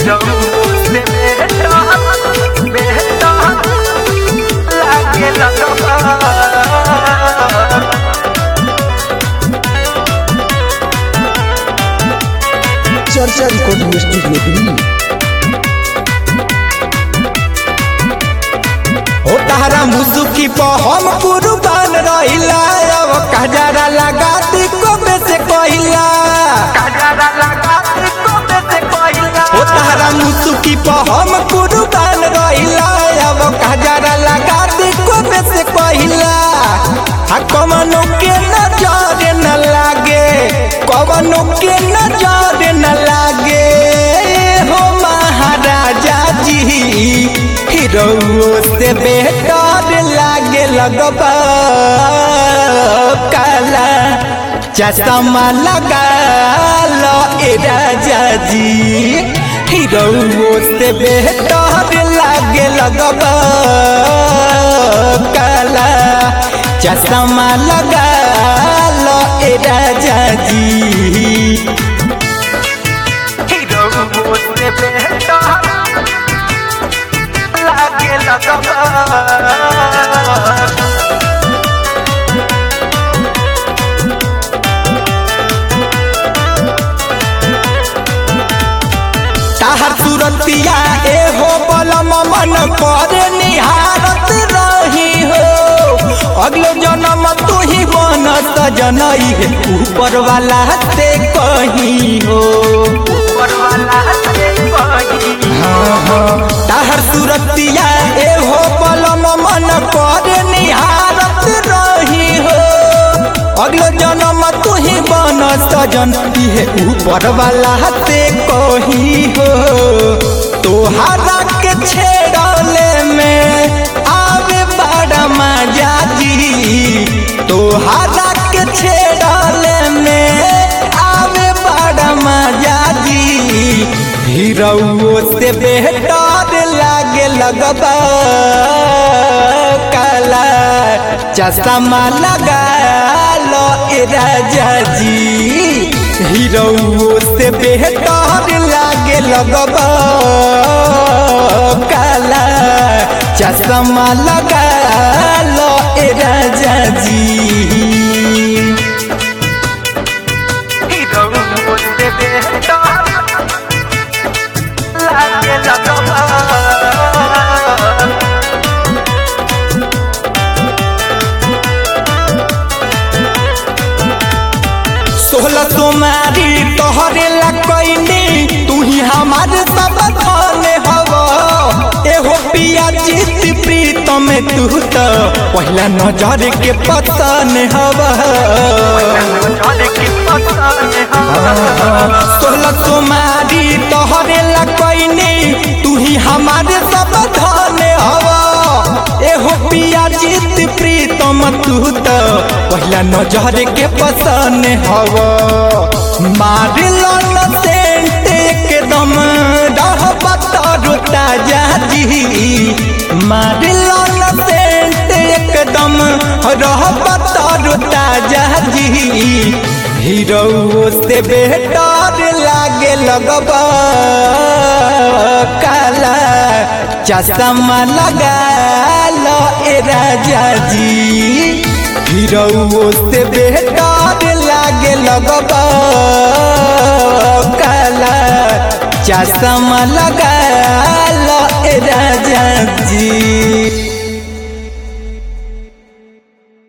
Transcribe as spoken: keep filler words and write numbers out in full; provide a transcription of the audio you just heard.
Hero से बेटा बेटा लागे लगबा चर्चा रिकॉर्डिंग स्टूडियो दिल्ली। हो तारा मुसुकी पर हम कुर्बान रहिला अब कजरा लगा दी कोबे से कहिला कजरा लगा दी कोबे से कहिला हो तारा मुसुकी पर हम कुर्बान रहिला अब कजरा लगा दी कोबे से कहिला आ कमनो के नजर न लागे कमनो के नजर न लागे हो महाराजा जी हीरो से बेहतर लागे लगबा काला चश्मा लगा लो ए राजा जी हीरो से बेहतर लागे लगबा काला चश्मा लगा लो ए राजा जी हीरो से बेटा लागे लगबा ताहर सुरतिया ए हो बलम मन पर निहारत रही हो अगले जन्म तू ही बन सजनई है ऊपर वाला से कहीं हो ऊपर वाला से कहीं ताहर सुरतिया ए हो बलम मन पर निहारत रही हो अगले जन्म तू ही बन सजन है ऊपर वाला से कहीं हो तोहरा के छेड़ले में आवे बड़ा मजा जी तोहरा के छेड़ले में आवे बड़ा मजा जी हीरो से बेहतर लागे लगबा काला चश्मा लगा लो ए राजा जी हीरो से बेहतर लागे लगबा काला चश्मा लगा लो ए राजा जी हीरो से बेटा लागे लगबा सोलह तुम्हारी तोहरे लगनी तू ही हमारे सब धन हव एहो पिया जीत प्रीतम तू तो पहला नजर के पतन हव सोलह तुम्हारी तोहरे लगनी तू ही हमारे सब धन हव एहो पिया जीत प्रीतम तू तो पहला नजर के पसंद हव मार लो सेंट एकदम रहबा तोरो ताजा जी मार लो सेंट एकदम रहबा तोरो ताजा जी हीरो से बेहतर लागे लगबा काला चश्मा लगा लो ए राजा जी हीरो से बेहतर लागे लगबा काला चश्मा लगा लो ए राजा जी।